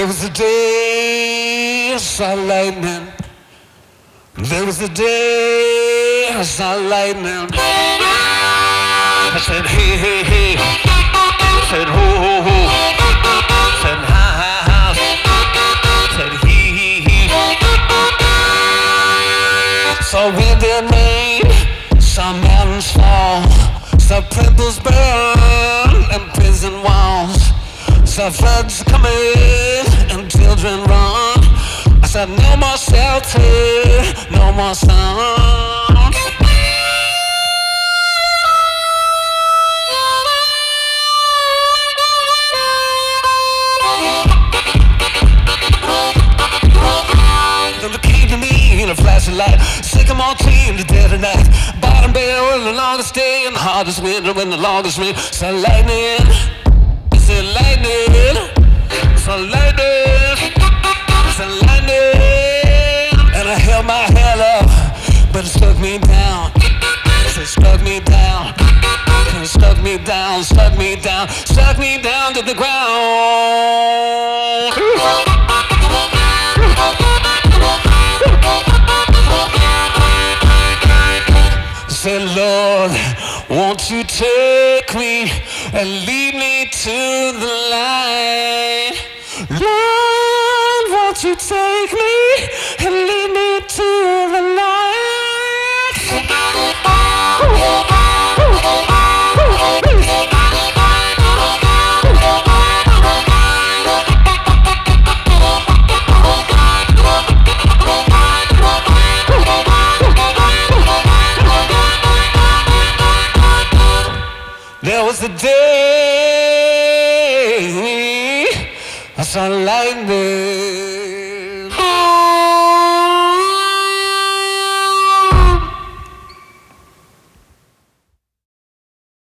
was a day I saw lightning. There was a day I saw lightning. I said, hey, hey, hey. I said, ho, ho, ho. I said, ha, ha, ha. I said, he, he. Saw wind and rain, saw mountains fall, saw temples burn and prison walls, saw floods coming and children run. I said, no more shelter, no more sun. Then there came to me in a flash of light, sycamore tree in the dead of night, bottom barrel in the longest day and the hardest winter when the longest rain. Saw lightning, I said lightning, saw lightning, saw lightning, and I held my head up, but it struck me down. It struck me down, and it struck me down, struck me down, struck me down to the ground. Say, Lord, won't you take me and lead me to the light? Lord, won't you take me and lead me to the light? There was a day I saw lightning.